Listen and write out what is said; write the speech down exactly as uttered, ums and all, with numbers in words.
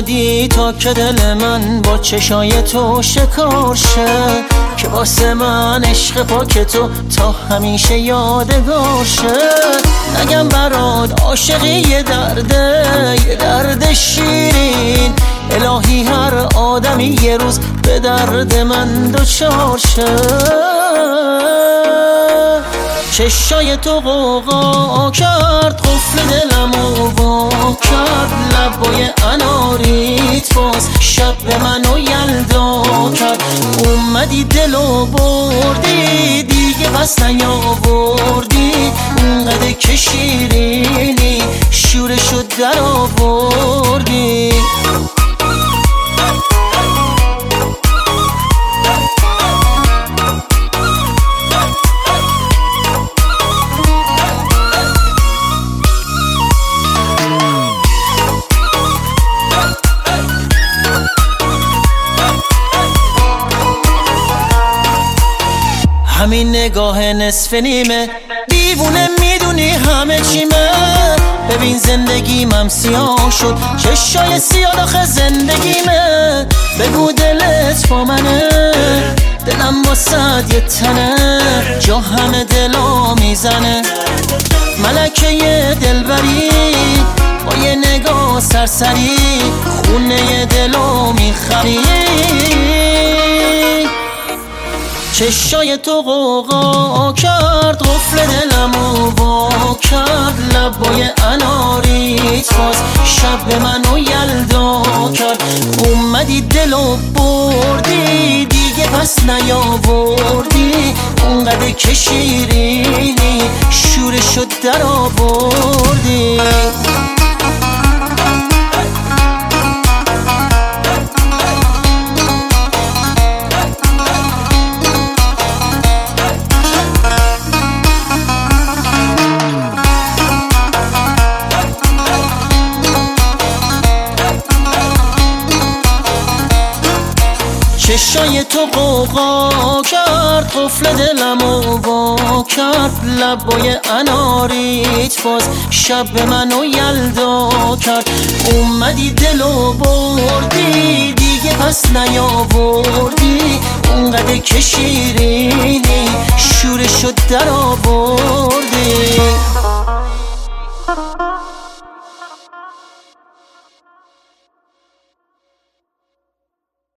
اومدی تا که دل من با چشای تو شکار شه، که واسه من عشق پاک تو تا همیشه یادگار شه. نگم برات عاشقی یه درده، یه درد شیرین، الهی هر آدمی یه روز به درد من دوچار شه. چشای تو غوغا کرد، قفل دلمو وا کرد، لبای اناریت باز شب به منو یلدا کرد. اومدی دلو بردی دیگه پس نیاوردی، اونقدر که شیرینی شورشو در آوردی. همین نگاه نصف نیمه دیوونه میدونی همه چیمه. ببین زندگیمم سیاه شد، چشای سیاه داخل زندگیمه. بگو دلت با منه، دلم واسد یه تنه، جا همه دلا میزنه. ملکه یه دلبری با یه نگاه سرسری، خونه دلو میخری. چشای تو غوغا کرد، قفل دلمو وا کرد، لبای اناریت باز شب به منو یلدا کرد. اومدی دلو بردی دیگه پس نیاوردی، اونقدر که شیرینی شورشو در آوردی. چشای تو غوغا کرد، قفل دلمو وا کرد، لبای اناریت باز شب به منو یلدا کرد. اومدی دلو بردی دیگه پس نیاوردی، اونقدر که شیرینی شورشو در آوردی.